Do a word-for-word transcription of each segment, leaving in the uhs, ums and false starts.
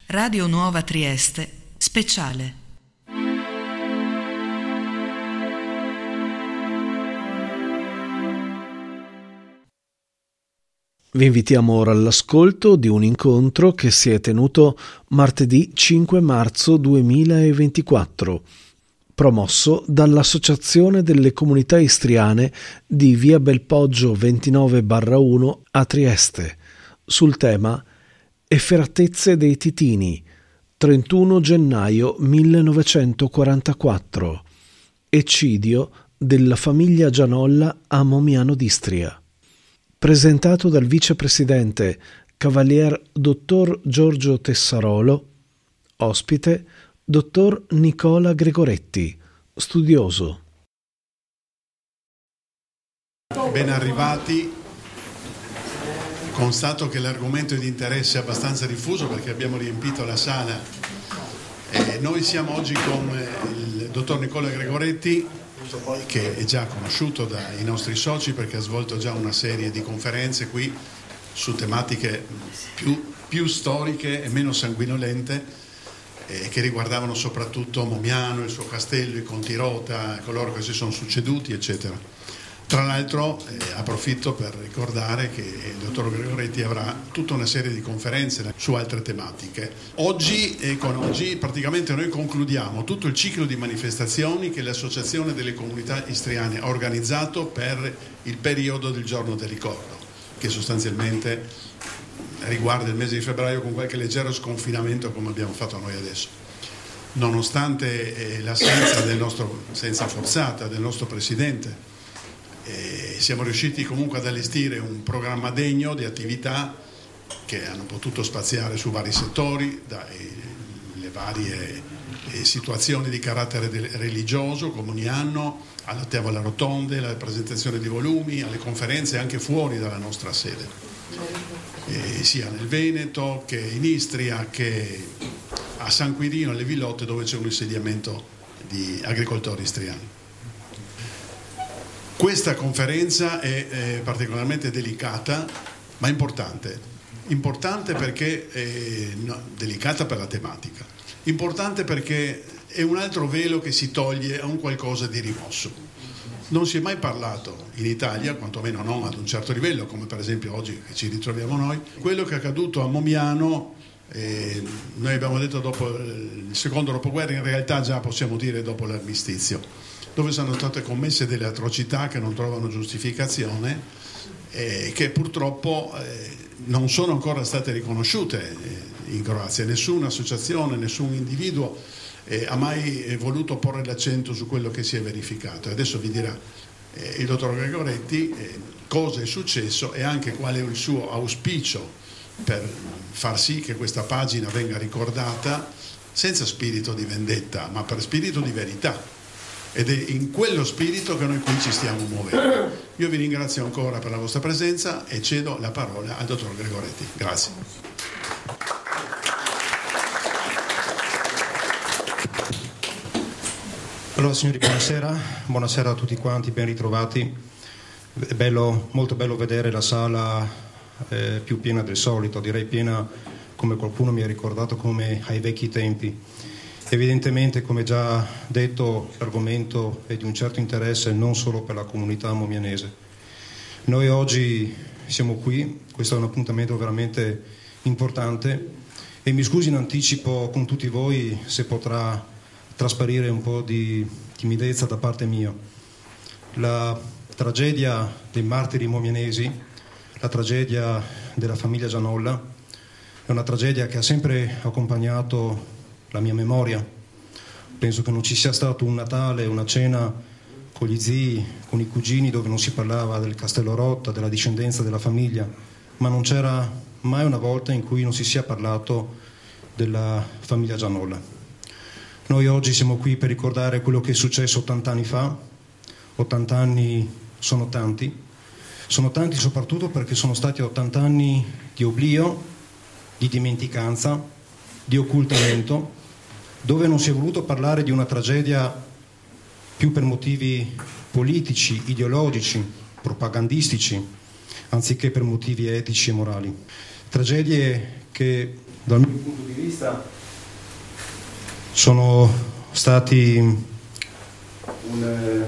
Radio Nuova Trieste, speciale. Vi invitiamo ora all'ascolto di un incontro che si è tenuto martedì cinque marzo duemilaventiquattro, promosso dall'Associazione delle Comunità Istriane di Via Belpoggio ventinove barra uno a Trieste, sul tema Efferatezze dei Titini, trentuno gennaio millenovecentoquarantaquattro, eccidio della famiglia Gianolla a Momiano d'Istria. Presentato dal vicepresidente Cavalier dottor Giorgio Tessarolo, ospite dottor Nicola Gregoretti, studioso. Ben arrivati. Constato che l'argomento è di interesse abbastanza diffuso perché abbiamo riempito la sala. Eh, noi siamo oggi con il dottor Nicola Gregoretti, che è già conosciuto dai nostri soci perché ha svolto già una serie di conferenze qui su tematiche più, più storiche e meno sanguinolente, eh, che riguardavano soprattutto Momiano, il suo castello, i conti Rota, coloro che si sono succeduti, eccetera. Tra l'altro eh, approfitto per ricordare che il dottor Gregoretti avrà tutta una serie di conferenze su altre tematiche. Oggi e con oggi praticamente noi concludiamo tutto il ciclo di manifestazioni che l'Associazione delle Comunità Istriane ha organizzato per il periodo del Giorno del Ricordo, che sostanzialmente riguarda il mese di febbraio con qualche leggero sconfinamento come abbiamo fatto noi adesso. Nonostante eh, l'assenza del nostro, senza forzata, del nostro Presidente, E siamo riusciti comunque ad allestire un programma degno di attività che hanno potuto spaziare su vari settori, dalle varie situazioni di carattere religioso come ogni anno, alle tavole rotonde, alla presentazione di volumi, alle conferenze anche fuori dalla nostra sede, e sia nel Veneto che in Istria che a San Quirino, alle Villotte, dove c'è un insediamento di agricoltori istriani. Questa conferenza è eh, particolarmente delicata, ma importante. Importante perché è no, delicata per la tematica. Importante perché è un altro velo che si toglie a un qualcosa di rimosso. Non si è mai parlato in Italia, quantomeno non ad un certo livello, come per esempio oggi che ci ritroviamo noi. Quello che è accaduto a Momiano, eh, noi abbiamo detto dopo il secondo dopoguerra, in realtà già possiamo dire dopo l'armistizio, dove sono state commesse delle atrocità che non trovano giustificazione e che purtroppo eh, non sono ancora state riconosciute eh, in Croazia. Nessuna associazione, nessun individuo eh, ha mai eh, voluto porre l'accento su quello che si è verificato. E adesso vi dirà eh, il dottor Gregoretti eh, cosa è successo e anche qual è il suo auspicio per far sì che questa pagina venga ricordata senza spirito di vendetta, ma per spirito di verità. Ed è in quello spirito che noi qui ci stiamo muovendo. Io vi ringrazio ancora per la vostra presenza e cedo la parola al dottor Gregoretti. Grazie. Allora signori, buonasera, buonasera a tutti quanti, ben ritrovati. È bello, molto bello vedere la sala eh, più piena del solito, direi piena, come qualcuno mi ha ricordato, come ai vecchi tempi. Evidentemente, come già detto, l'argomento è di un certo interesse non solo per la comunità momianese. Noi oggi siamo qui, questo è un appuntamento veramente importante e mi scusi in anticipo con tutti voi se potrà trasparire un po' di timidezza da parte mia. La tragedia dei martiri momianesi, la tragedia della famiglia Gianolla, è una tragedia che ha sempre accompagnato la mia memoria. Penso che non ci sia stato un Natale, una cena con gli zii, con i cugini dove non si parlava del Castello Rota, della discendenza della famiglia, ma non c'era mai una volta in cui non si sia parlato della famiglia Gianolla. Noi oggi siamo qui per ricordare quello che è successo ottanta anni fa. ottanta anni sono tanti, sono tanti soprattutto perché sono stati ottanta anni di oblio, di dimenticanza, di occultamento, dove non si è voluto parlare di una tragedia più per motivi politici, ideologici, propagandistici, anziché per motivi etici e morali. Tragedie che dal mio punto di vista sono stati un, eh,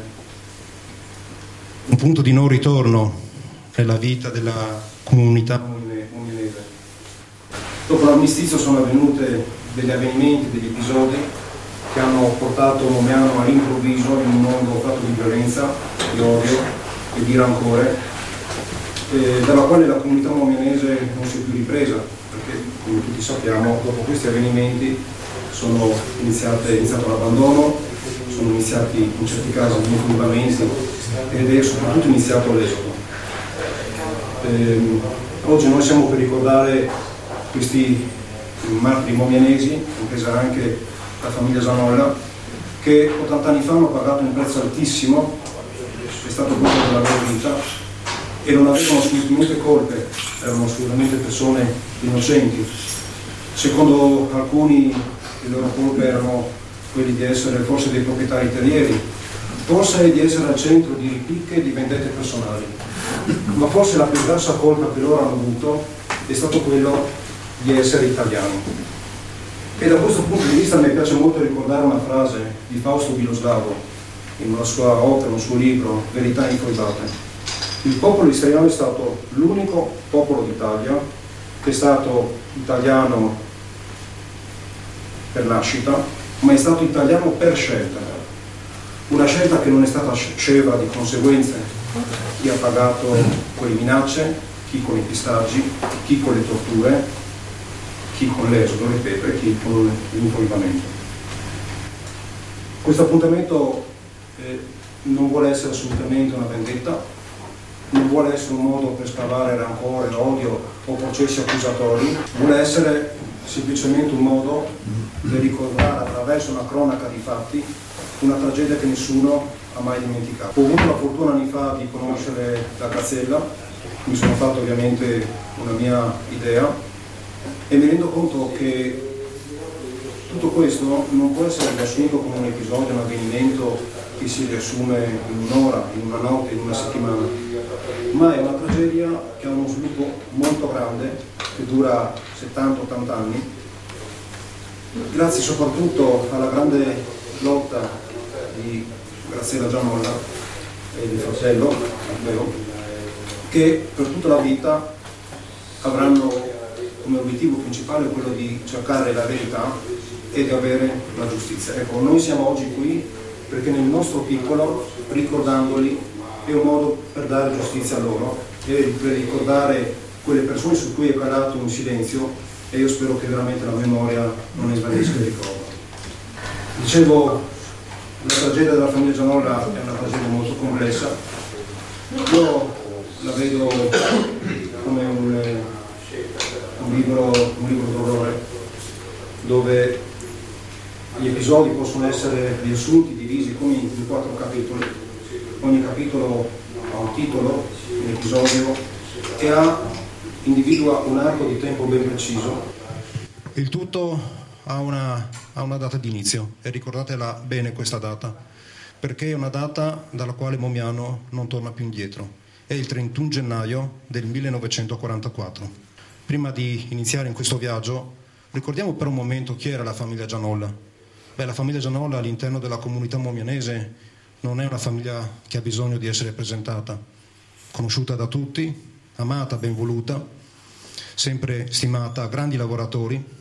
un punto di non ritorno nella vita della comunità momianese. Dopo l'armistizio sono avvenute degli avvenimenti, degli episodi che hanno portato Momiano all'improvviso in un mondo fatto di violenza, di odio e di rancore, eh, dalla quale la comunità momianese non si è più ripresa, perché come tutti sappiamo dopo questi avvenimenti sono iniziate, è iniziato l'abbandono, sono iniziati in certi casi gli influibamenti ed è soprattutto iniziato l'esodo. Eh, oggi noi siamo per ricordare questi martiri momianesi, compresa anche la famiglia Zanolla, che ottanta anni fa hanno pagato un prezzo altissimo, è stato quello della loro vita, e non avevano assolutamente colpe, erano assolutamente persone innocenti. Secondo alcuni le loro colpe erano quelli di essere forse dei proprietari terrieri, forse di essere al centro di ripicche e di vendette personali, ma forse la più grossa colpa che loro hanno avuto è stato quello di essere italiani. E da questo punto di vista mi piace molto ricordare una frase di Fausto Biloslavo in una sua opera, un suo libro, Verità infoibate. Il popolo israeliano è stato l'unico popolo d'Italia che è stato italiano per nascita, ma è stato italiano per scelta. Una scelta che non è stata sceva di conseguenze. Chi ha pagato con le minacce, chi con i pestaggi, chi con le torture, chi con l'esodo, ripeto, e chi con l'infoibamento. Questo appuntamento eh, non vuole essere assolutamente una vendetta, non vuole essere un modo per scavare rancore, odio o processi accusatori, vuole essere semplicemente un modo per ricordare attraverso una cronaca di fatti una tragedia che nessuno ha mai dimenticato. Ho avuto la fortuna anni fa di conoscere la Gazzella, mi sono fatto ovviamente una mia idea e mi rendo conto che tutto questo non può essere riassunto come un episodio, un avvenimento che si riassume in un'ora, in una notte, in una settimana, ma è una tragedia che ha uno sviluppo molto grande, che dura settanta ottanta anni, grazie soprattutto alla grande lotta di Graziella Gianolla e del fratello Matteo, che per tutta la vita avranno come obiettivo principale quello di cercare la verità e di avere la giustizia. Ecco, noi siamo oggi qui perché nel nostro piccolo, ricordandoli, è un modo per dare giustizia a loro e per ricordare quelle persone su cui è calato un silenzio, e io spero che veramente la memoria non ne svanisca il ricordo. Dicevo, la tragedia della famiglia Gianolla è una tragedia molto complessa. Io la vedo come un, un libro, un libro d'orrore, dove gli episodi possono essere riassunti, divisi come in quattro capitoli. Ogni capitolo ha un titolo, un episodio, e ha, individua un arco di tempo ben preciso. Il tutto ha una, ha una data di inizio, e ricordatela bene questa data, perché è una data dalla quale Momiano non torna più indietro. È il trentuno gennaio del millenovecentoquarantaquattro. Prima di iniziare in questo viaggio, ricordiamo per un momento chi era la famiglia Gianolla. Beh, la famiglia Gianolla all'interno della comunità momianese non è una famiglia che ha bisogno di essere presentata, conosciuta da tutti, amata, ben voluta, sempre stimata, grandi lavoratori.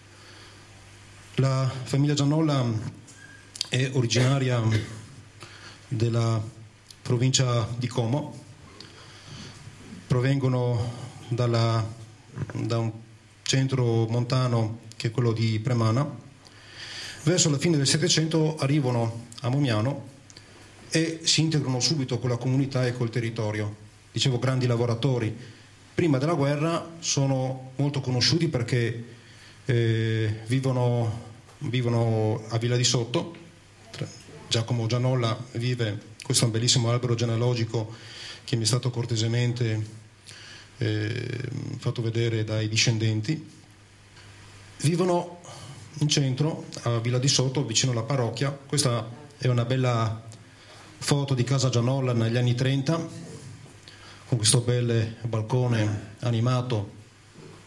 La famiglia Gianolla è originaria della provincia di Como, provengono dalla, da un centro montano che è quello di Premana. Verso la fine del Settecento arrivano a Momiano e si integrano subito con la comunità e col territorio. Dicevo, grandi lavoratori. Prima della guerra sono molto conosciuti perché eh, vivono, vivono a Villa di Sotto. Giacomo Gianolla vive, questo è un bellissimo albero genealogico che mi è stato cortesemente eh, fatto vedere dai discendenti. Vivono in centro a Villa di Sotto, vicino alla parrocchia. Questa è una bella foto di casa Gianolla negli anni trenta, con questo bel balcone animato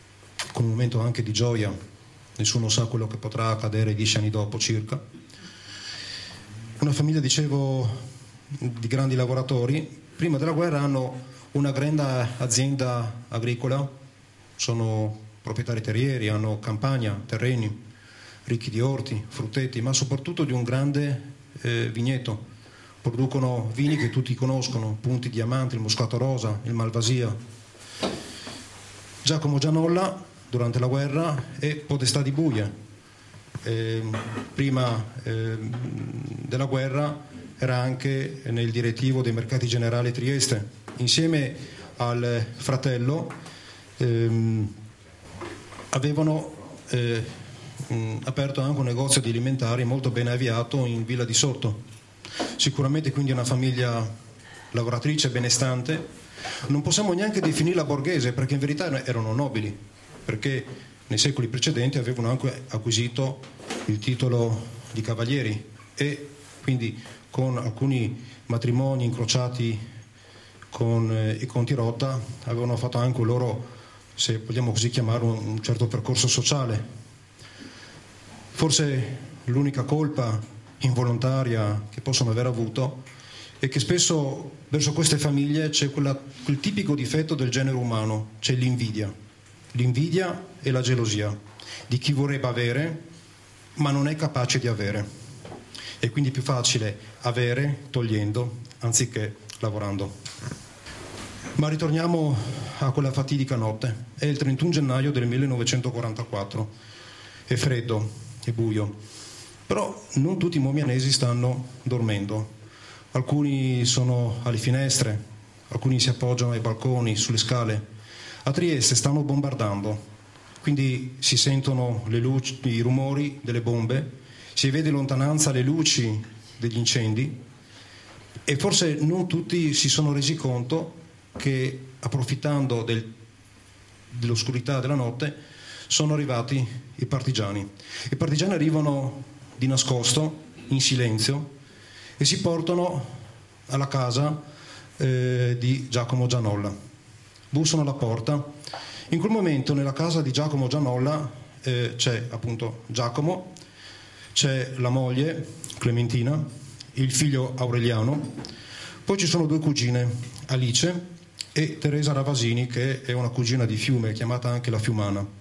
con un momento anche di gioia. Nessuno sa quello che potrà accadere dieci anni dopo circa. Una famiglia, dicevo, di grandi lavoratori. Prima della guerra hanno una grande azienda agricola, sono proprietari terrieri, hanno campagna, terreni ricchi di orti, frutteti, ma soprattutto di un grande eh, vigneto. Producono vini che tutti conoscono, Punti Diamante, il Moscato Rosa, il Malvasia. Giacomo Gianolla durante la guerra è podestà di Buie. Eh, prima eh, della guerra era anche nel direttivo dei mercati generali Trieste. Insieme al fratello ehm, avevano eh, mh, aperto anche un negozio di alimentari molto ben avviato in Villa di Sotto. Sicuramente quindi una famiglia lavoratrice benestante. Non possiamo neanche definirla borghese, perché in verità erano nobili, perché nei secoli precedenti avevano anche acquisito il titolo di cavalieri e quindi con alcuni matrimoni incrociati con eh, i conti Rotta avevano fatto anche loro, se vogliamo così chiamarlo, un certo percorso sociale. Forse l'unica colpa involontaria che possono aver avuto è che spesso verso queste famiglie c'è quella, quel tipico difetto del genere umano, c'è l'invidia, l'invidia e la gelosia di chi vorrebbe avere ma non è capace di avere, e quindi è più facile avere togliendo anziché lavorando. Ma ritorniamo a quella fatidica notte. È il trentuno gennaio del millenovecentoquarantaquattro, è freddo, è buio, però non tutti i momianesi stanno dormendo. Alcuni sono alle finestre, alcuni si appoggiano ai balconi, sulle scale. A Trieste stanno bombardando, quindi si sentono le luci, i rumori delle bombe, si vede in lontananza le luci degli incendi e forse non tutti si sono resi conto che, approfittando del, dell'oscurità della notte, sono arrivati i partigiani. I partigiani arrivano di nascosto, in silenzio, e si portano alla casa eh, di Giacomo Gianolla. Bussano alla porta. In quel momento nella casa di Giacomo Gianolla eh, c'è appunto Giacomo, c'è la moglie Clementina, il figlio Aureliano, poi ci sono due cugine, Alice e Teresa Ravasini, che è una cugina di Fiume, chiamata anche la Fiumana.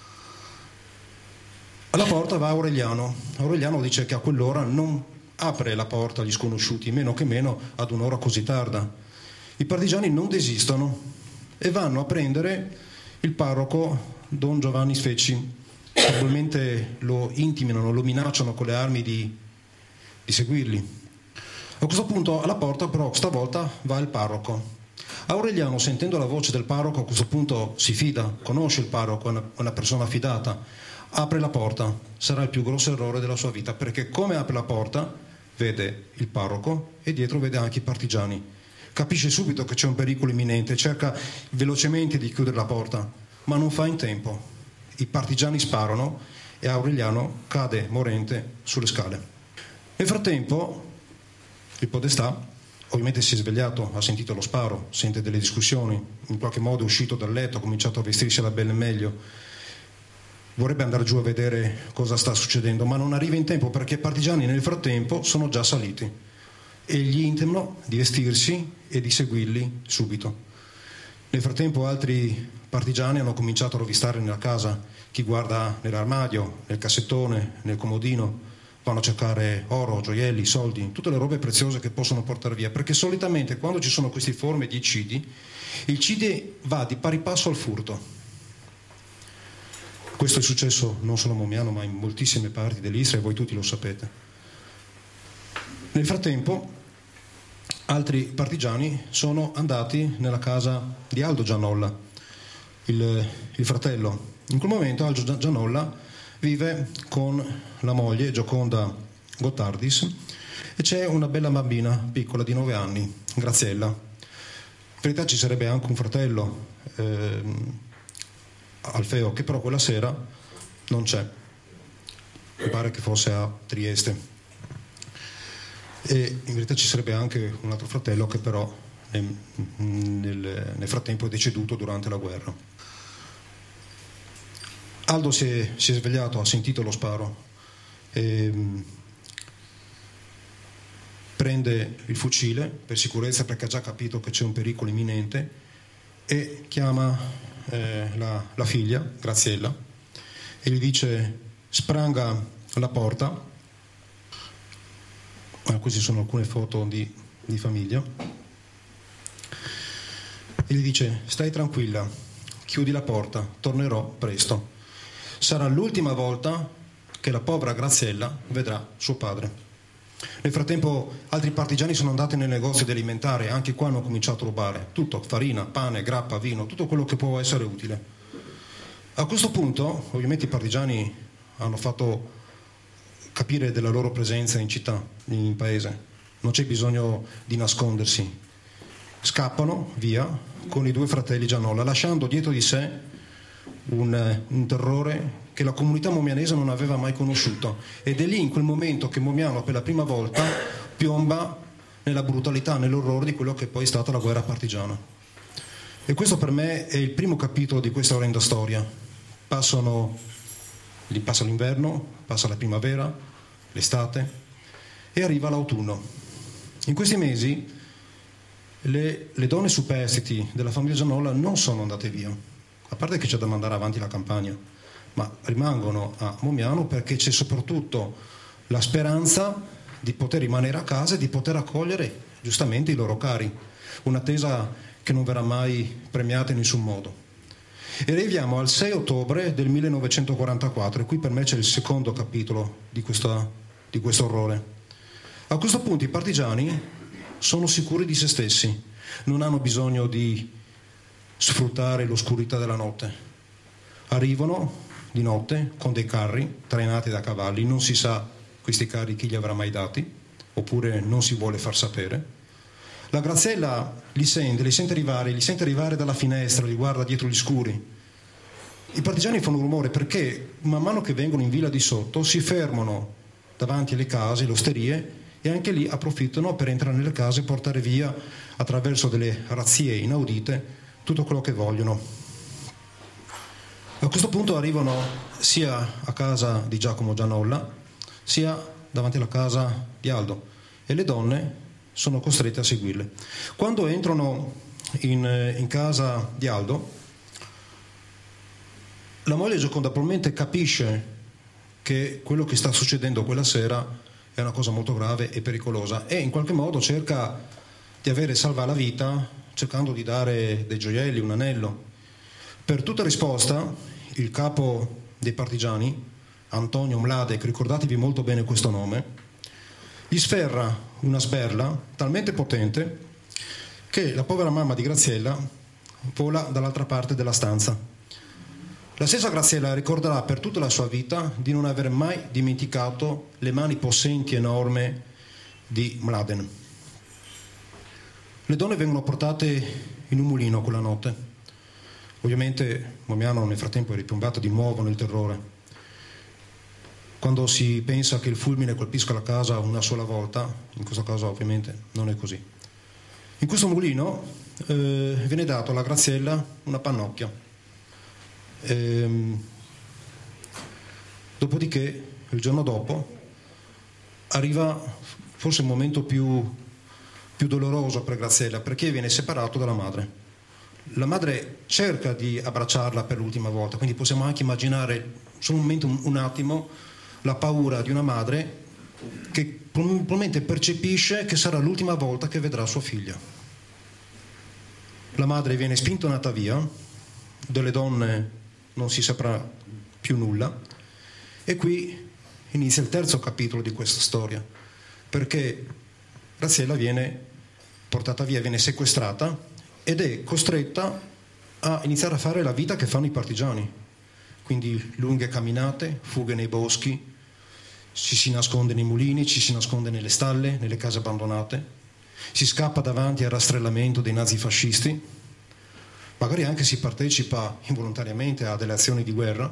Alla porta va Aureliano. Aureliano dice che a quell'ora non apre la porta agli sconosciuti, meno che meno ad un'ora così tarda. I partigiani non desistono e vanno a prendere il parroco Don Giovanni Sfecci. Probabilmente lo intimidano, lo minacciano con le armi di, di seguirli. A questo punto alla porta però stavolta va il parroco. Aureliano, sentendo la voce del parroco, a questo punto si fida, conosce il parroco, è una, una persona fidata. Apre la porta, sarà il più grosso errore della sua vita, perché come apre la porta vede il parroco e dietro vede anche i partigiani. Capisce subito che c'è un pericolo imminente, cerca velocemente di chiudere la porta, ma non fa in tempo. I partigiani sparano e Aureliano cade morente sulle scale. Nel frattempo il podestà ovviamente si è svegliato, ha sentito lo sparo, sente delle discussioni, in qualche modo è uscito dal letto, ha cominciato a vestirsi alla belle e meglio. Vorrebbe andare giù a vedere cosa sta succedendo, ma non arriva in tempo perché i partigiani nel frattempo sono già saliti e gli intimano di vestirsi e di seguirli subito. Nel frattempo altri partigiani hanno cominciato a rovistare nella casa, chi guarda nell'armadio, nel cassettone, nel comodino, vanno a cercare oro, gioielli, soldi, tutte le robe preziose che possono portare via, perché solitamente quando ci sono queste forme di eccidi, il eccide va di pari passo al furto. Questo è successo non solo a Momiano ma in moltissime parti dell'Istria e voi tutti lo sapete. Nel frattempo altri partigiani sono andati nella casa di Aldo Gianolla, il, il fratello. In quel momento Aldo Gianolla vive con la moglie Gioconda Gottardis e c'è una bella bambina piccola di nove anni, Graziella. In verità ci sarebbe anche un fratello, ehm, Alfeo, che però quella sera non c'è, mi pare che fosse a Trieste, e in verità ci sarebbe anche un altro fratello che però nel, nel, nel frattempo è deceduto durante la guerra. Aldo si è, si è svegliato, ha sentito lo sparo, e prende il fucile per sicurezza, perché ha già capito che c'è un pericolo imminente, e chiama eh, la, la figlia, Graziella, e gli dice: spranga la porta. Ah, queste sono alcune foto di, di famiglia. E gli dice: stai tranquilla, chiudi la porta, tornerò presto. Sarà l'ultima volta che la povera Graziella vedrà suo padre. Nel frattempo altri partigiani sono andati nel negozio di alimentare, anche qua hanno cominciato a rubare tutto: farina, pane, grappa, vino, tutto quello che può essere utile. A questo punto ovviamente i partigiani hanno fatto capire della loro presenza in città, in paese. Non c'è bisogno di nascondersi. Scappano via con i due fratelli Gianolla, lasciando dietro di sé un, un terrore che la comunità momianese non aveva mai conosciuto. Ed è lì, in quel momento, che Momiano per la prima volta piomba nella brutalità, nell'orrore di quello che poi è stata la guerra partigiana. E questo per me è il primo capitolo di questa orrenda storia. Passano, passa l'inverno, passa la primavera, l'estate e arriva l'autunno. In questi mesi le, le donne superstiti della famiglia Gianolla non sono andate via, a parte che c'è da mandare avanti la campagna, ma rimangono a Momiano perché c'è soprattutto la speranza di poter rimanere a casa e di poter accogliere giustamente i loro cari, un'attesa che non verrà mai premiata in nessun modo. E arriviamo al sei ottobre del millenovecentoquarantaquattro, e qui per me c'è il secondo capitolo di, questa, di questo orrore. A questo punto i partigiani sono sicuri di se stessi, non hanno bisogno di sfruttare l'oscurità della notte. Arrivano di notte con dei carri trainati da cavalli, non si sa questi carri chi li avrà mai dati, oppure non si vuole far sapere. La Graziella li sente, li sente arrivare, li sente arrivare dalla finestra, li guarda dietro gli scuri. I partigiani fanno rumore perché man mano che vengono in villa di sotto si fermano davanti alle case, le osterie, e anche lì approfittano per entrare nelle case e portare via, attraverso delle razzie inaudite, tutto quello che vogliono. A questo punto arrivano sia a casa di Giacomo Gianolla sia davanti alla casa di Aldo, e le donne sono costrette a seguirle. Quando entrano in, in casa di Aldo, la moglie Gioconda probabilmente capisce che quello che sta succedendo quella sera è una cosa molto grave e pericolosa, e in qualche modo cerca di avere salva la vita, cercando di dare dei gioielli, un anello. Per tutta risposta il capo dei partigiani, Antonio Mladek, ricordatevi molto bene questo nome, gli sferra una sberla talmente potente che la povera mamma di Graziella vola dall'altra parte della stanza. La stessa Graziella ricorderà per tutta la sua vita di non aver mai dimenticato le mani possenti e enormi di Mladen. Le donne vengono portate in un mulino quella notte. Ovviamente Momiano nel frattempo è ripiombato di nuovo nel terrore. Quando si pensa che il fulmine colpisca la casa una sola volta, in questo caso ovviamente non è così. In questo mulino eh, viene dato alla Graziella una pannocchia. Ehm, dopodiché, il giorno dopo, arriva forse il momento più, più doloroso per Graziella, perché viene separato dalla madre. La madre cerca di abbracciarla per l'ultima volta, quindi possiamo anche immaginare solo un momento, un, un attimo, la paura di una madre che probabilmente percepisce che sarà l'ultima volta che vedrà sua figlia. La madre viene spintonata via, delle donne non si saprà più nulla, e qui inizia il terzo capitolo di questa storia, perché Graziella viene portata via, viene sequestrata ed è costretta a iniziare a fare la vita che fanno i partigiani. Quindi lunghe camminate, fughe nei boschi, ci si nasconde nei mulini, ci si nasconde nelle stalle, nelle case abbandonate, si scappa davanti al rastrellamento dei nazifascisti, magari anche si partecipa involontariamente a delle azioni di guerra.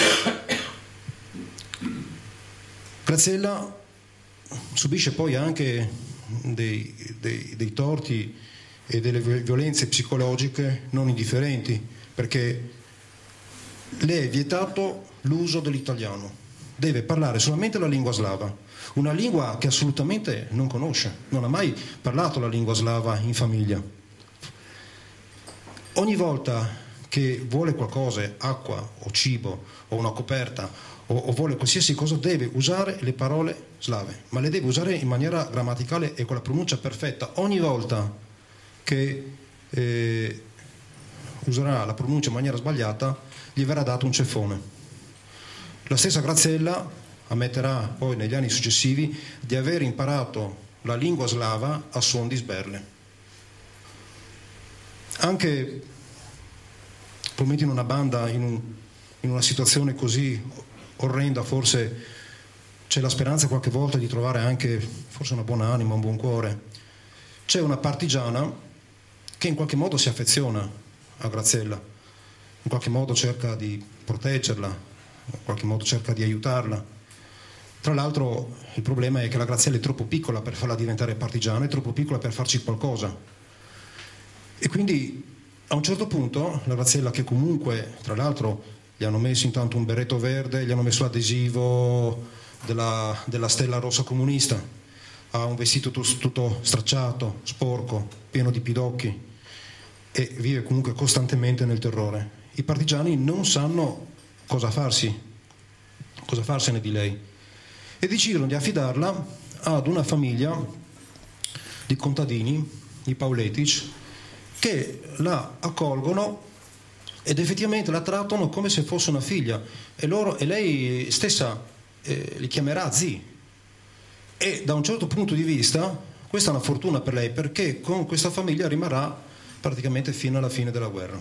Graziella subisce poi anche dei, dei, dei torti e delle violenze psicologiche non indifferenti, perché le è vietato l'uso dell'italiano, deve parlare solamente la lingua slava, una lingua che assolutamente non conosce, non ha mai parlato la lingua slava in famiglia. Ogni volta che vuole qualcosa, acqua o cibo o una coperta o, o vuole qualsiasi cosa, deve usare le parole slave, ma le deve usare in maniera grammaticale e con la pronuncia perfetta. Ogni volta che eh, userà la pronuncia in maniera sbagliata gli verrà dato un ceffone. La stessa Graziella ammetterà poi negli anni successivi di aver imparato la lingua slava a suon di sberle. Anche probabilmente in una banda, in, un, in una situazione così orrenda, forse c'è la speranza qualche volta di trovare anche forse una buona anima, un buon cuore. C'è una partigiana che in qualche modo si affeziona a Graziella, in qualche modo cerca di proteggerla, in qualche modo cerca di aiutarla. Tra l'altro il problema è che la Graziella è troppo piccola per farla diventare partigiana, è troppo piccola per farci qualcosa, e quindi a un certo punto la Graziella, che comunque tra l'altro gli hanno messo intanto un berretto verde, gli hanno messo l'adesivo della, della stella rossa comunista, ha un vestito tutto, tutto stracciato, sporco, pieno di pidocchi, e vive comunque costantemente nel terrore. I partigiani non sanno cosa farsi, cosa farsene di lei, e decidono di affidarla ad una famiglia di contadini, i Pavletic, che la accolgono ed effettivamente la trattano come se fosse una figlia, e, loro, e lei stessa eh, li chiamerà zii. E da un certo punto di vista questa è una fortuna per lei, perché con questa famiglia rimarrà praticamente fino alla fine della guerra.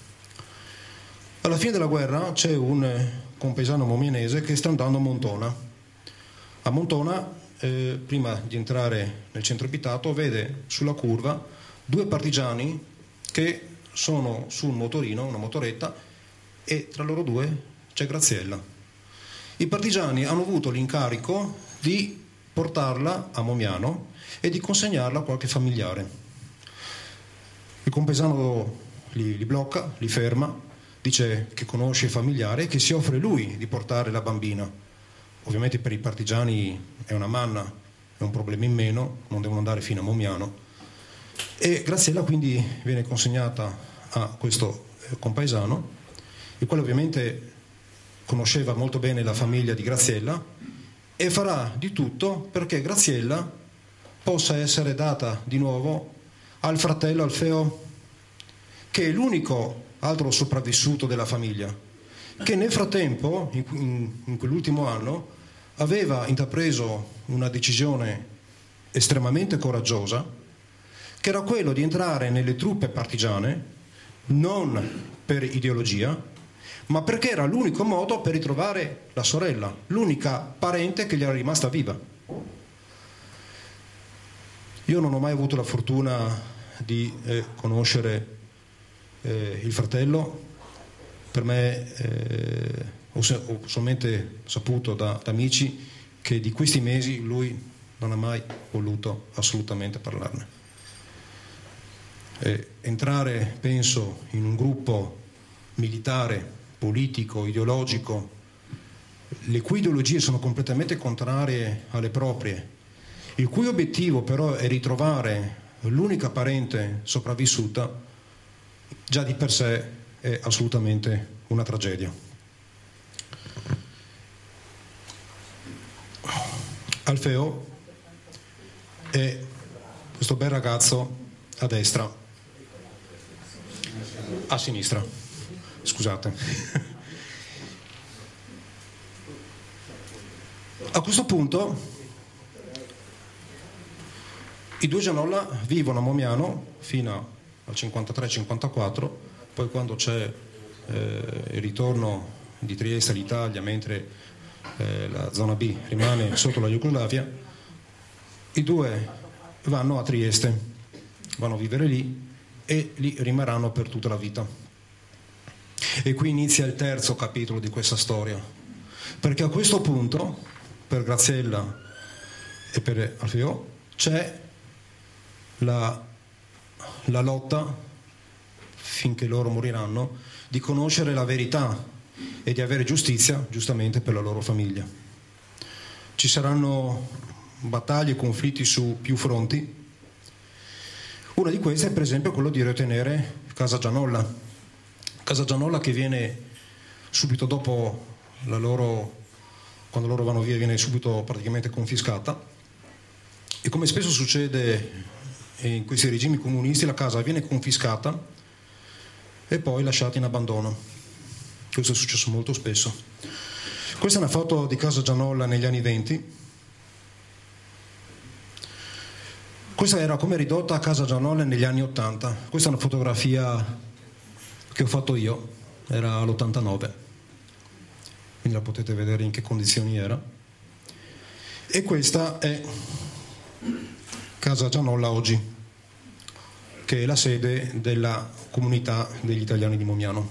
Alla fine della guerra c'è un compaesano momianese che sta andando a Montona. A Montona, eh, prima di entrare nel centro abitato, vede sulla curva due partigiani che sono su un motorino, una motoretta, e tra loro due c'è Graziella. I partigiani hanno avuto l'incarico di portarla a Momiano e di consegnarla a qualche familiare. Il compaesano li, li blocca, li ferma, dice che conosce il familiare e che si offre lui di portare la bambina. Ovviamente per i partigiani è una manna, è un problema in meno, non devono andare fino a Momiano. E Graziella quindi viene consegnata a questo compaesano, il quale ovviamente conosceva molto bene la famiglia di Graziella, e farà di tutto perché Graziella possa essere data di nuovo al fratello Alfeo, che è l'unico altro sopravvissuto della famiglia, che nel frattempo, in, in, in quell'ultimo anno, aveva intrapreso una decisione estremamente coraggiosa, che era quello di entrare nelle truppe partigiane non per ideologia, ma perché era l'unico modo per ritrovare la sorella, l'unica parente che gli era rimasta viva. Io non ho mai avuto la fortuna di eh, conoscere eh, il fratello. Per me eh, ho, ho solamente saputo da, da amici che di questi mesi lui non ha mai voluto assolutamente parlarne. Eh, entrare, penso, in un gruppo militare, politico, ideologico, le cui ideologie sono completamente contrarie alle proprie, il cui obiettivo però è ritrovare l'unica parente sopravvissuta, già di per sé è assolutamente una tragedia. Alfeo è questo bel ragazzo a destra, a sinistra, scusate. A questo punto i due Gianolla vivono a Momiano fino al cinquantatré cinquantaquattro, poi quando c'è eh, il ritorno di Trieste all'Italia, mentre eh, la zona B rimane sotto la Jugoslavia, i due vanno a Trieste, vanno a vivere lì e lì rimarranno per tutta la vita. E qui inizia il terzo capitolo di questa storia, perché a questo punto per Graziella e per Alfeo c'è la, la lotta, finché loro moriranno, di conoscere la verità, e di avere giustizia, giustamente, per la loro famiglia. Ci saranno battaglie e conflitti su più fronti. Una di queste è per esempio quello di riottenere Casa Gianolla. Casa Gianolla che viene subito dopo la loro, quando loro vanno via, viene subito praticamente confiscata, e come spesso succede in questi regimi comunisti la casa viene confiscata e poi lasciata in abbandono. Questo è successo molto spesso. Questa è una foto di Casa Gianolla negli anni venti. Questa era come ridotta a Casa Gianolla negli anni ottanta. Questa è una fotografia che ho fatto io, era all'ottantanove, quindi la potete vedere in che condizioni era. E questa è Casa Gianolla oggi, che è la sede della comunità degli italiani di Momiano.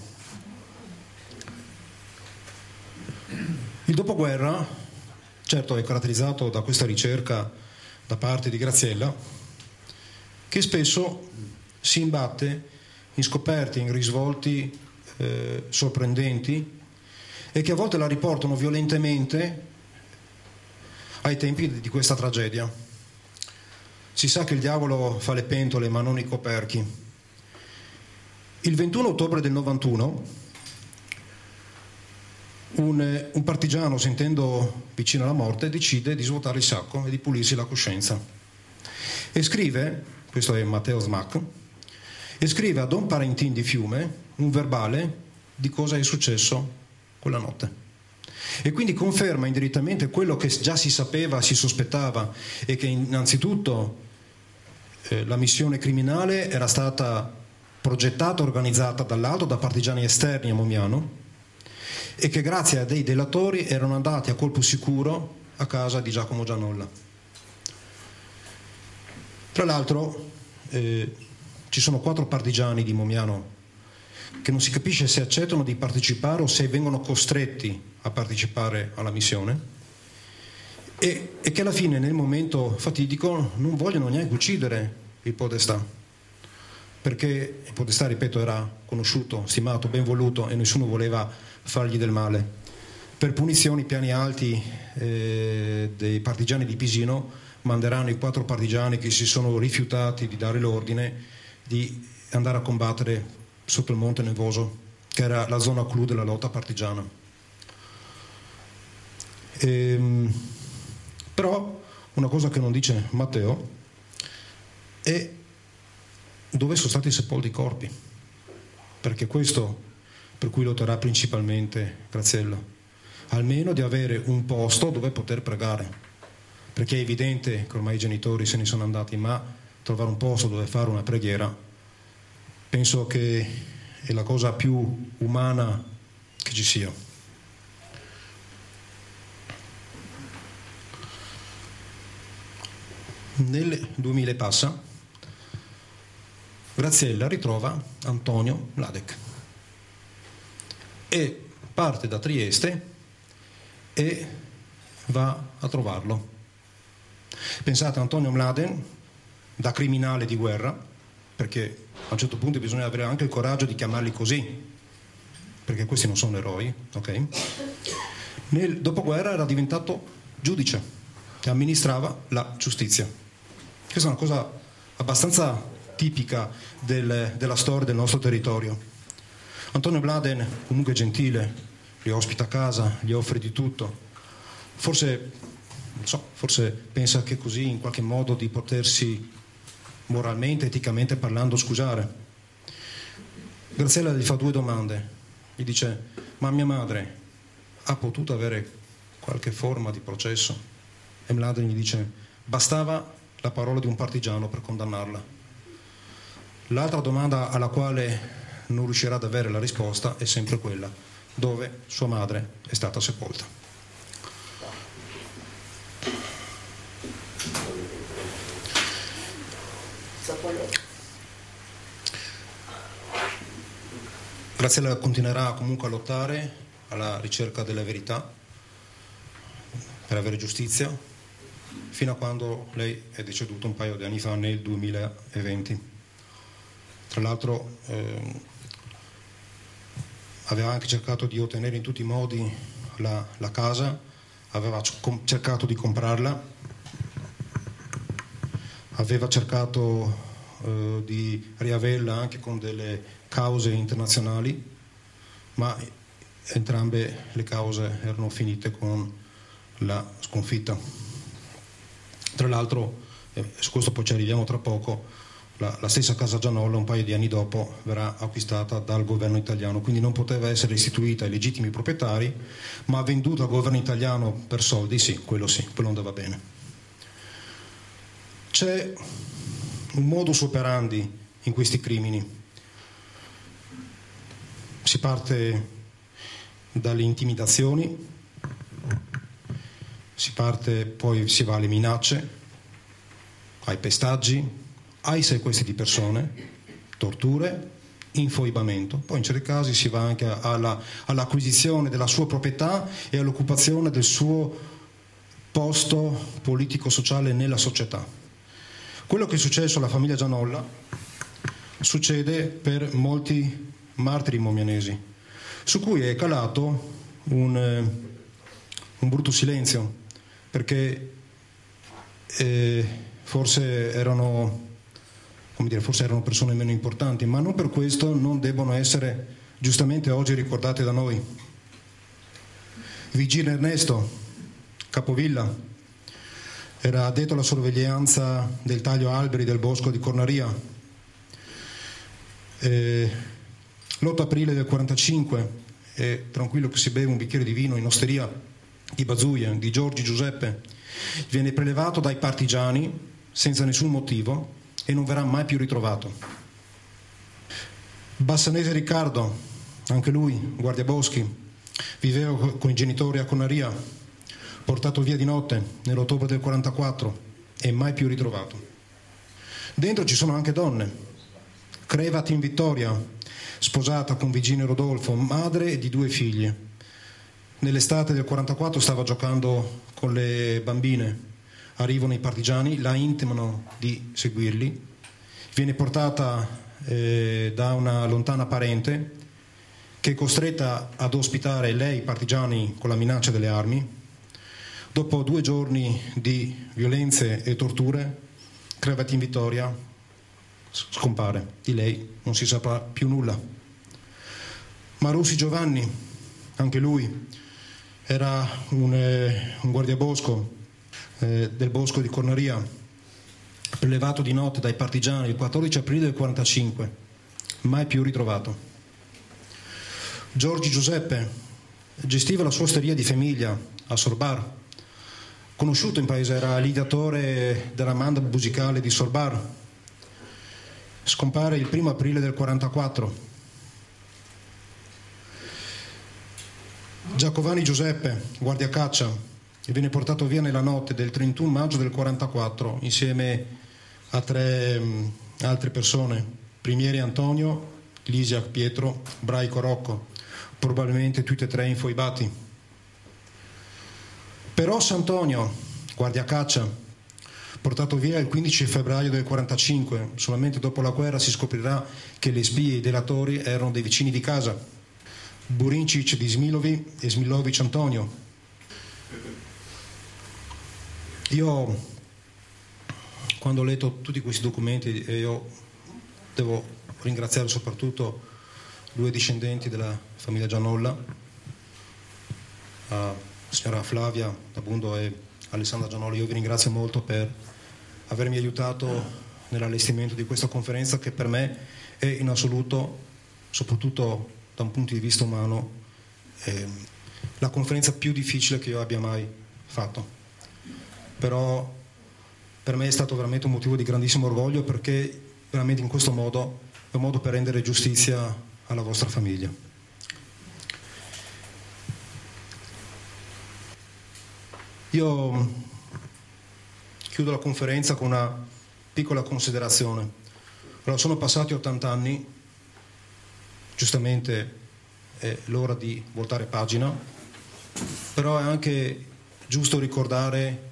Il dopoguerra, certo, è caratterizzato da questa ricerca da parte di Graziella, che spesso si imbatte in scoperte, in risvolti eh, sorprendenti, e che a volte la riportano violentemente ai tempi di questa tragedia. Si sa che il diavolo fa le pentole ma non i coperchi. Il ventuno ottobre del novantuno un, un partigiano, sentendo vicino alla morte, decide di svuotare il sacco e di pulirsi la coscienza, e scrive, questo è Matteo Smack, e scrive a Don Parentin di Fiume un verbale di cosa è successo quella notte, e quindi conferma indirettamente quello che già si sapeva, si sospettava, e che innanzitutto eh, la missione criminale era stata progettata e organizzata dall'alto da partigiani esterni a Momiano, e che grazie a dei delatori erano andati a colpo sicuro a casa di Giacomo Gianolla. Tra l'altro eh, ci sono quattro partigiani di Momiano che non si capisce se accettano di partecipare o se vengono costretti a partecipare alla missione, e, e che alla fine, nel momento fatidico, non vogliono neanche uccidere il podestà, perché il podestà, ripeto, era conosciuto, stimato, ben voluto, e nessuno voleva fargli del male. Per punizioni, piani alti eh, dei partigiani di Pisino manderanno i quattro partigiani che si sono rifiutati di dare l'ordine di andare a combattere sotto il Monte Nevoso, che era la zona clou della lotta partigiana. Ehm, però una cosa che non dice Matteo è dove sono stati sepolti i corpi, perché questo per cui lotterà principalmente Graziella, almeno di avere un posto dove poter pregare, perché è evidente che ormai i genitori se ne sono andati, ma trovare un posto dove fare una preghiera penso che è la cosa più umana che ci sia. Nel duemila passa, Graziella ritrova Antonio Mladek e parte da Trieste e va a trovarlo. Pensate, Antonio Mladen, da criminale di guerra, perché a un certo punto bisogna avere anche il coraggio di chiamarli così, perché questi non sono eroi, ok? Nel dopoguerra era diventato giudice che amministrava la giustizia. Questa è una cosa abbastanza tipica del, della storia del nostro territorio. Antonio Mladen, comunque gentile, li ospita a casa, gli offre di tutto. Forse, non so, forse pensa che così in qualche modo di potersi moralmente, eticamente parlando, scusare. Graziella gli fa due domande. Gli dice: ma mia madre ha potuto avere qualche forma di processo? E Mladen gli dice: bastava la parola di un partigiano per condannarla. L'altra domanda alla quale non riuscirà ad avere la risposta è sempre quella: dove sua madre è stata sepolta. Graziella continuerà comunque a lottare alla ricerca della verità, per avere giustizia, fino a quando lei è deceduta un paio di anni fa, nel duemilaventi. Tra l'altro eh, aveva anche cercato di ottenere in tutti i modi la, la casa, aveva cercato di comprarla, aveva cercato eh, di riaverla anche con delle cause internazionali, ma entrambe le cause erano finite con la sconfitta. Tra l'altro, eh, su questo poi ci arriviamo tra poco, la, la stessa casa Gianolla un paio di anni dopo verrà acquistata dal governo italiano, quindi non poteva essere restituita ai legittimi proprietari, ma venduta al governo italiano per soldi, sì, quello sì, quello andava bene. C'è un modus operandi in questi crimini. Si parte dalle intimidazioni, si parte, poi si va alle minacce, ai pestaggi, ai sequestri di persone, torture, infoibamento. Poi in certi casi si va anche alla, all'acquisizione della sua proprietà e all'occupazione del suo posto politico-sociale nella società. Quello che è successo alla famiglia Gianolla succede per molti martiri momianesi, su cui è calato un, un brutto silenzio, perché eh, forse erano, come dire, forse erano persone meno importanti, ma non per questo non debbono essere giustamente oggi ricordate da noi. Vigile Ernesto Capovilla era addetto alla sorveglianza del taglio alberi del bosco di Cornaria. Eh, l'otto aprile del quarantacinque è tranquillo che si beve un bicchiere di vino in osteria di Bazuia, di Giorgi Giuseppe, viene prelevato dai partigiani senza nessun motivo e non verrà mai più ritrovato. Bassanese Riccardo, anche lui guardiaboschi, viveva con i genitori a Cornaria, portato via di notte nell'ottobre del quarantaquattro e mai più ritrovato. Dentro ci sono anche donne. Crevatin Vittoria, sposata con Virginia Rodolfo, madre di due figlie. Nell'estate del quarantaquattro stava giocando con le bambine, arrivano i partigiani, la intimano di seguirli, viene portata eh, da una lontana parente che è costretta ad ospitare lei i partigiani con la minaccia delle armi. Dopo due giorni di violenze e torture, Crevatin Vittoria scompare, di lei non si saprà più nulla. Marussi Giovanni, anche lui era un, eh, un guardiabosco eh, del bosco di Cornaria, prelevato di notte dai partigiani il quattordici aprile del quarantacinque, mai più ritrovato. Giorgi Giuseppe gestiva la sua osteria di famiglia a Sorbar, conosciuto in paese, era l'ideatore della manda musicale di Sorbar. Scompare il primo aprile del quarantaquattro. Giacovani Giuseppe, guardiacaccia, viene portato via nella notte del trentuno maggio del quarantaquattro insieme a tre um, altre persone, Primieri Antonio, Lisiac Pietro, Braico Rocco, probabilmente tutti e tre infoibati. Però Sant'Antonio, guardiacaccia, portato via il quindici febbraio del quarantacinque, solamente dopo la guerra si scoprirà che le spie e i delatori erano dei vicini di casa, Burincic di Smilovi e Smilovic Antonio. Io, quando ho letto tutti questi documenti, e io devo ringraziare soprattutto due discendenti della famiglia Gianolla, la signora Flavia Dabundo e Alessandra Gianolla. Io vi ringrazio molto per avermi aiutato nell'allestimento di questa conferenza, che per me è in assoluto, soprattutto da un punto di vista umano, eh, la conferenza più difficile che io abbia mai fatto. Però per me è stato veramente un motivo di grandissimo orgoglio, perché veramente in questo modo è un modo per rendere giustizia alla vostra famiglia. Io chiudo la conferenza con una piccola considerazione. Allora, sono passati ottanta anni, giustamente è l'ora di voltare pagina, però è anche giusto ricordare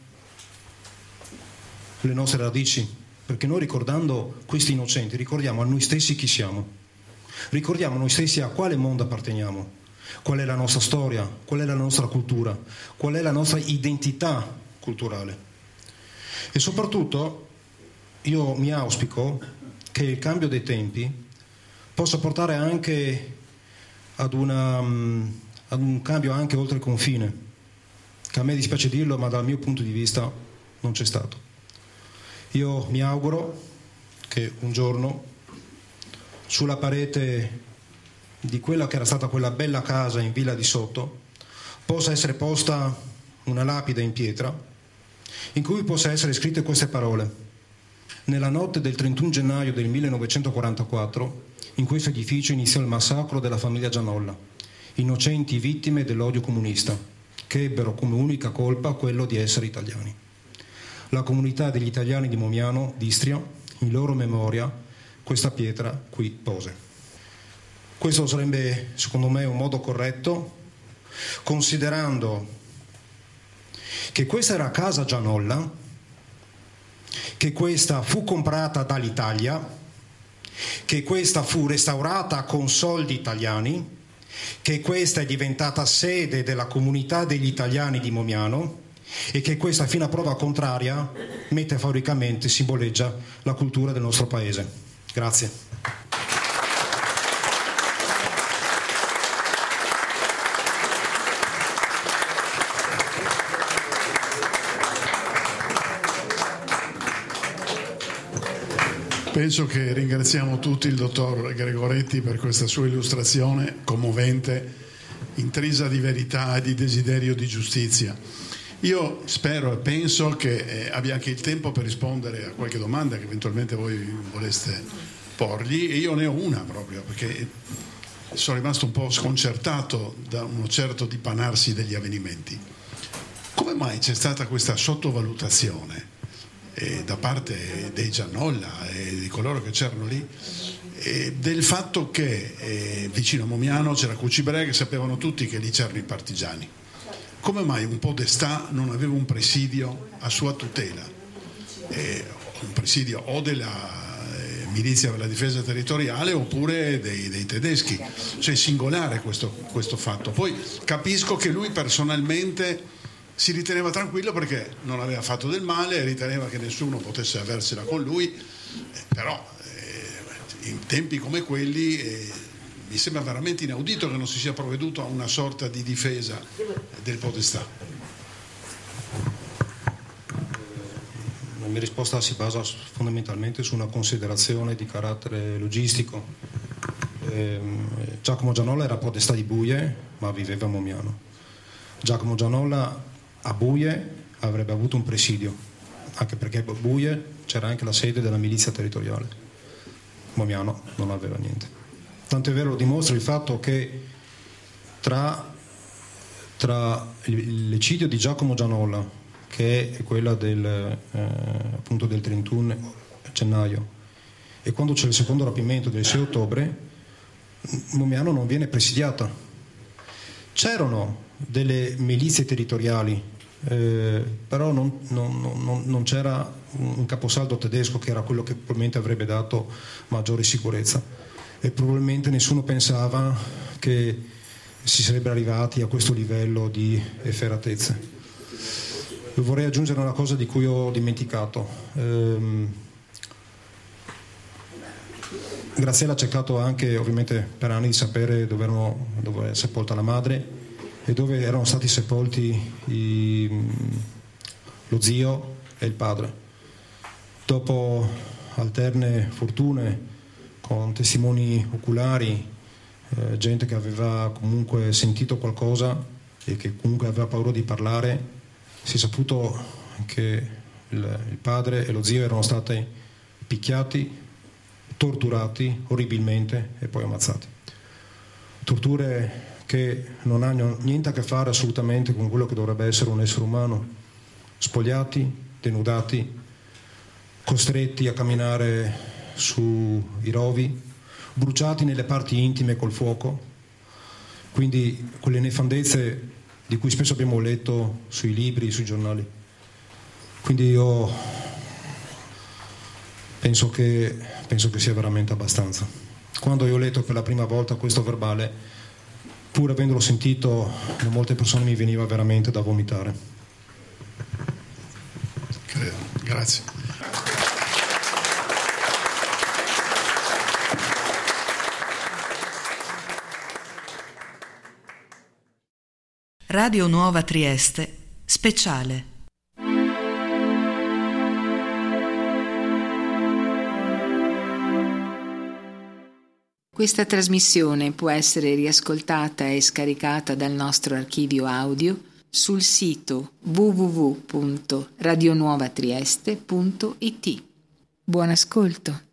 le nostre radici, perché noi, ricordando questi innocenti, ricordiamo a noi stessi chi siamo, ricordiamo a noi stessi a quale mondo apparteniamo. qual è la nostra storia, qual è la nostra cultura, qual è la nostra identità culturale. E soprattutto io mi auspico che il cambio dei tempi possa portare anche ad, una, ad un cambio anche oltre il confine, che a me dispiace dirlo, ma dal mio punto di vista non c'è stato. Io mi auguro che un giorno sulla parete di quella che era stata quella bella casa in Villa di Sotto possa essere posta una lapide in pietra in cui possa essere scritte queste parole: nella notte del trentuno gennaio del millenovecentoquarantaquattro in questo edificio iniziò il massacro della famiglia Gianolla, innocenti vittime dell'odio comunista che ebbero come unica colpa quello di essere italiani. La comunità degli italiani di Momiano d'Istria, in loro memoria, questa pietra qui pose. Questo sarebbe, secondo me, un modo corretto, considerando che questa era casa Gianolla, che questa fu comprata dall'Italia, che questa fu restaurata con soldi italiani, che questa è diventata sede della comunità degli italiani di Momiano e che questa, fino a prova contraria, metaforicamente simboleggia la cultura del nostro paese. Grazie. Penso che ringraziamo tutti il dottor Gregoretti per questa sua illustrazione commovente, intrisa di verità e di desiderio di giustizia. Io spero e penso che eh, abbia anche il tempo per rispondere a qualche domanda che eventualmente voi voleste porgli, e io ne ho una proprio, perché sono rimasto un po' sconcertato da uno certo dipanarsi degli avvenimenti. Come mai c'è stata questa sottovalutazione eh, da parte dei Gianolla e di coloro che c'erano lì eh, del fatto che eh, vicino a Momiano c'era Cucibrè, che sapevano tutti che lì c'erano i partigiani? Come mai un podestà non aveva un presidio a sua tutela? Eh, un presidio o della eh, milizia per la difesa territoriale oppure dei, dei tedeschi? Cioè, singolare questo, questo fatto. Poi capisco che lui personalmente si riteneva tranquillo perché non aveva fatto del male e riteneva che nessuno potesse aversela con lui, eh, però eh, in tempi come quelli eh, mi sembra veramente inaudito che non si sia provveduto a una sorta di difesa del podestà. La mia risposta si basa fondamentalmente su una considerazione di carattere logistico. Eh, Giacomo Gianolla era podestà di Buie, ma viveva a Momiano. Giacomo Gianolla a Buie avrebbe avuto un presidio, anche perché a Buie c'era anche la sede della milizia territoriale. Momiano non aveva niente. Tanto è vero, lo dimostra il fatto che tra, tra l'eccidio di Giacomo Gianolla, che è quella del, eh, appunto del trentuno gennaio, e quando c'è il secondo rapimento del sei ottobre, Momiano non viene presidiata. C'erano delle milizie territoriali, eh, però non, non, non, non c'era un caposaldo tedesco che era quello che probabilmente avrebbe dato maggiore sicurezza, e probabilmente nessuno pensava che si sarebbe arrivati a questo livello di efferatezze. Vorrei aggiungere una cosa di cui ho dimenticato. ehm, Graziella ha cercato anche ovviamente per anni di sapere dove, erano, dove è sepolta la madre e dove erano stati sepolti i, lo zio e il padre. Dopo alterne fortune con testimoni oculari, eh, gente che aveva comunque sentito qualcosa e che comunque aveva paura di parlare, si è saputo che il, il padre e lo zio erano stati picchiati, torturati orribilmente e poi ammazzati. Torture che non hanno niente a che fare assolutamente con quello che dovrebbe essere un essere umano. Spogliati, denudati, costretti a camminare sui rovi, bruciati nelle parti intime col fuoco, quindi quelle nefandezze di cui spesso abbiamo letto sui libri, sui giornali. Quindi io penso che, penso che sia veramente abbastanza. Quando io ho letto per la prima volta questo verbale, pur avendolo sentito da molte persone mi veniva veramente da vomitare. Credo. Grazie. Radio Nuova Trieste, speciale. Questa trasmissione può essere riascoltata e scaricata dal nostro archivio audio sul sito w w w punto radionuovatrieste punto i t. Buon ascolto.